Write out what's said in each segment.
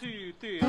2, 3.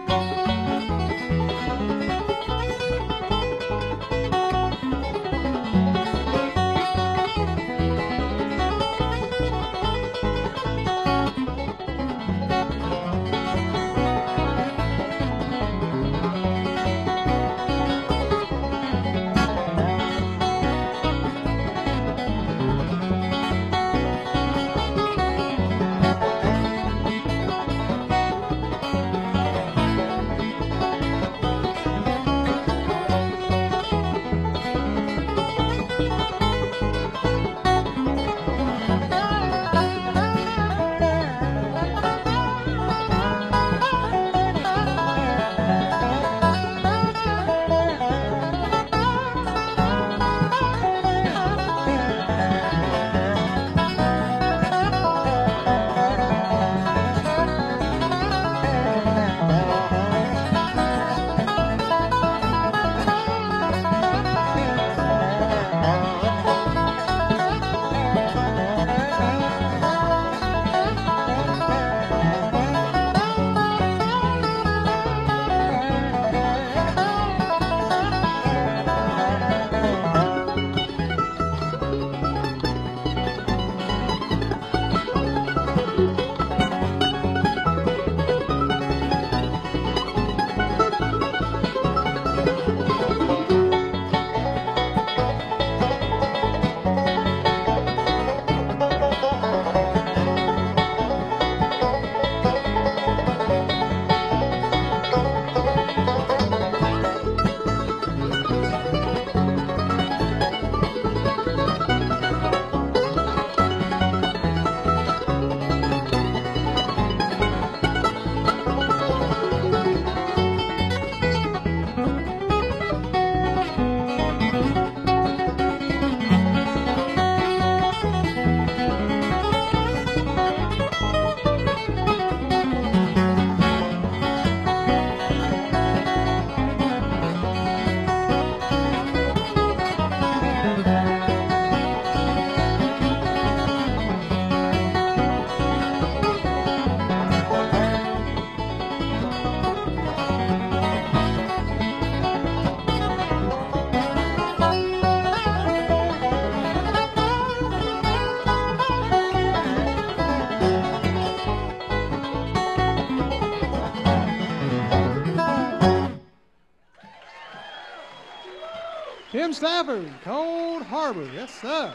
Tim Stafford, Cold Harbor. Yes, sir.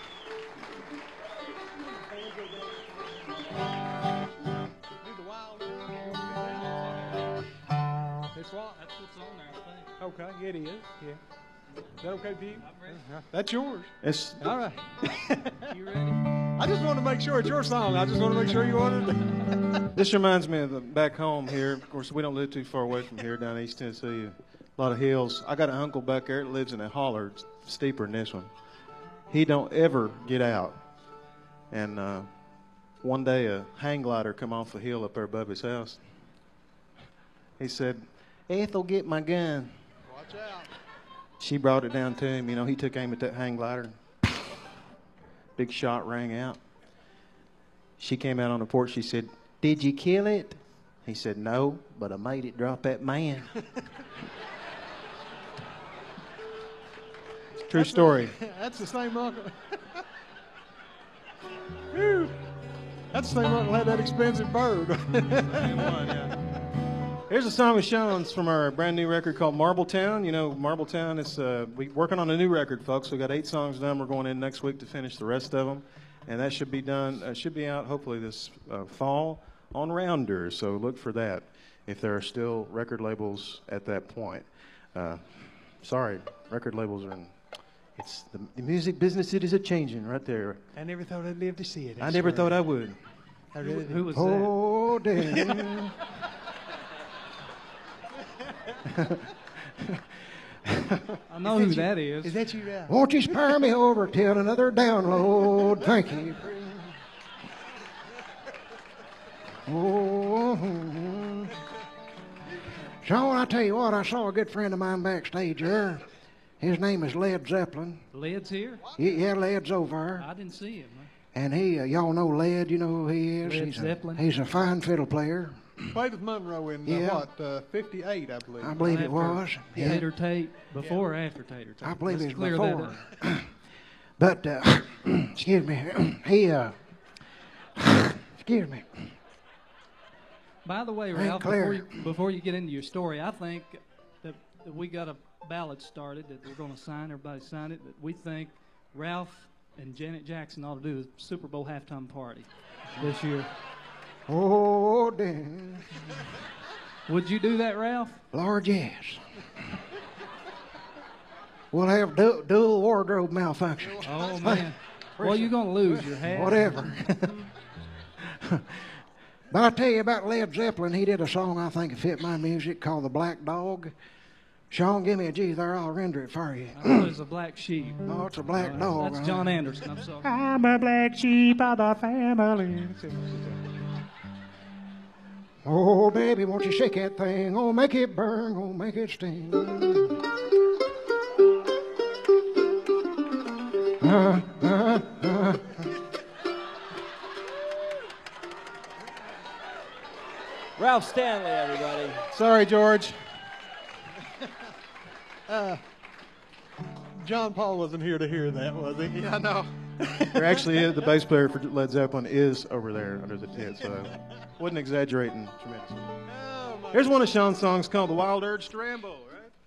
It's what? That's what's on there, I think. Okay, it is. Yeah. Is that okay with you? I'm ready. That's yours. It's All right. You ready? I just wanted to make sure it's your song. I just want to make sure you wanted it. This reminds me of the back home here. Of course, we don't live too far away from here down East Tennessee. A lot of hills. I got an uncle back there that lives in a holler. It's steeper than this one. He don't ever get out. And one day a hang glider come off the hill up there above his house. He said, "Ethel, get my gun." Watch out. She brought it down to him. You know, he took aim at that hang glider. Big shot rang out. She came out on the porch. She said, "Did you kill it?" He said, "No, but I made it drop that man." True story. That's the same uncle. Whew. That's the same uncle had that expensive bird. Here's a song with Sean's from our brand new record called Marbletown. You know, Marbletown is we're working on a new record, folks. We got 8 songs done. We're going in next week to finish the rest of them, and that should be done. Should be out hopefully this fall on Rounder. So look for that if there are still record labels at that point. Sorry, record labels are in. It's the music business. It is a changing right there. I never thought I'd live to see it. I never thought I would. I really Who was Oh, damn. I know who that is. Is that you, Ralph? Won't you spare me over till another download? Thank you. Oh. Sean, I tell you what, I saw a good friend of mine backstage there. His name is Led Zeppelin. Led's here? Yeah, Led's over there. I didn't see him. And he, y'all know Led, you know who he is? Led Zeppelin? He's a fine fiddle player. Played with Monroe in, Yeah. 58, I believe. I believe it After was. Yeah. Tater Tate, before or after Tater Tate? I believe Let's it clear was that before. up. But, excuse me, excuse me. By the way, Ain't Ralph, clear. before you get into your story, I think that we got a ballot started that we're going to sign. Everybody sign it. That we think Ralph and Janet Jackson ought to do a Super Bowl halftime party this year. Oh, damn. Would you do that, Ralph? Lord, yes. We'll have dual wardrobe malfunctions. Oh man. Well, you're going to lose your hat. Whatever. But I'll tell you about Led Zeppelin. He did a song I think fit my music called The Black Dog. Sean, give me a G there. I'll render it for you. I thought it was a black sheep. Oh, it's a black dog. That's John Anderson. I'm sorry. I'm a black sheep of the family. Oh, baby, won't you shake that thing? Oh, make it burn. Oh, make it sting. Ralph Stanley, everybody. Sorry, George. John Paul wasn't here to hear that, was he? Yeah, I know. There actually is, the bass player for Led Zeppelin is over there under the tent, so I wasn't exaggerating tremendously. Oh, my Here's one of Sean's songs called The Wild Urge to Ramble.